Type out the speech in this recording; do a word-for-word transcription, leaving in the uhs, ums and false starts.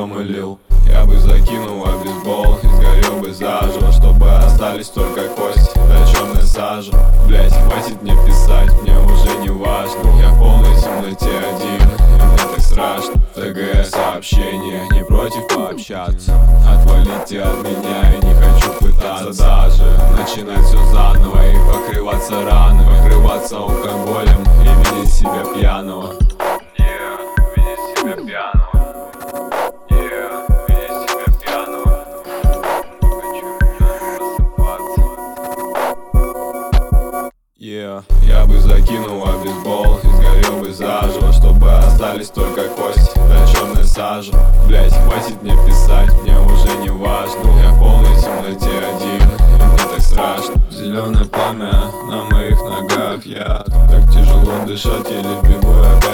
дома лил. Я бы закинул обезбол и сгорел бы заживо, чтобы остались только кости да черная сажа. Блять, хватит мне писать, мне уже не важно. Я в полной темноте один, и мне так страшно. ТГ сообщение, не против пообщаться. Отвалите от меня, я не хочу пытаться даже начинать все заново и покрываться раны, покрываться алкоголем и видеть себя пьяного. Yeah, видеть себя пьяного. Yeah. Я бы закинул обезбол и сгорел бы заживо, чтобы остались только кости да черная сажа. Блять, хватит мне писать, мне уже не важно. Я в полной темноте один, и мне так страшно. Зеленое пламя на моих ногах, я так тяжело дышать, еле бегу я